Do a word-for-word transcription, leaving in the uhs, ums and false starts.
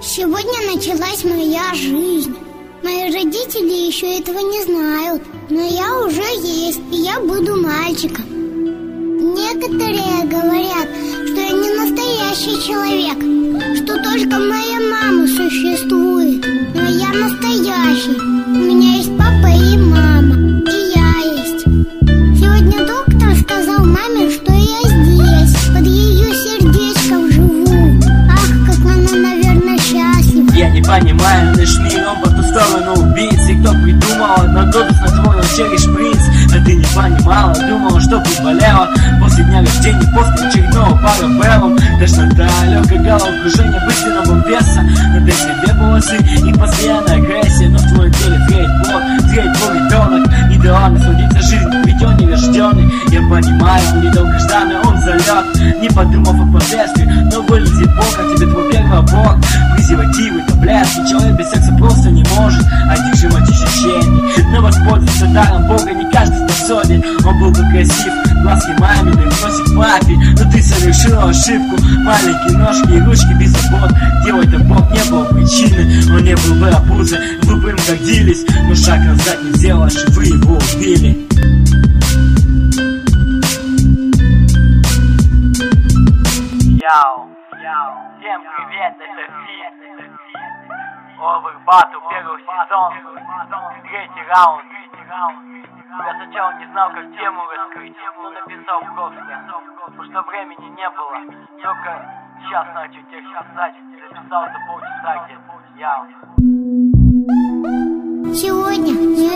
Сегодня началась моя жизнь. Мои родители еще этого не знают, но я уже есть, и я буду мальчиком. Некоторые говорят, что я не настоящий человек, что только моя мама существует. Но я настоящий. У меня есть папа и мама, и я есть. Сегодня доктор сказал маме, что я здесь, под ее сердечком живу. Ах, как она, наверное, счастлива. Я не понимаю наш мир, он по ту сторону убийцы. Кто придумал одногоду снотворного через шприц? А ты не понимала, думала, что приболела после дня рождения, после очередного парабеллум. Тошнота, легкое головокружение быстрого веса, надо себе волосы и постоянная агрессия. Но в твоем теле тлеет плод, тлеет твой ребенок. Не дала насладиться жизнью, ведь он нерожденный. Я понимаю, он недолгожданный, он залет, не подумав о последствиях. Но вылезет Бог, а тебе твой первый аборт. Презервативы, таблетки, человек без секса просто не может одержимать ощущений. Но воспользоваться даром Бога не каждый способен. Он был бы красив, глазки мамины, носик папе, но ты совершила ошибку. Маленькие ножки и ручки без забот. Делать аборт не было причины, он не был бы обузой, вы бы им гордились. Но шаг назад не сделаешь, и вы его убили. Яу, яу, всем привет, это Фит. Овер Батл, первый сезон, третий раунд. Я сначала не знал, как тему раскрыть, но написал просто, потому что времени не было. Только сейчас начал текст писать, записался полчаса где-то. Яу. Сегодня я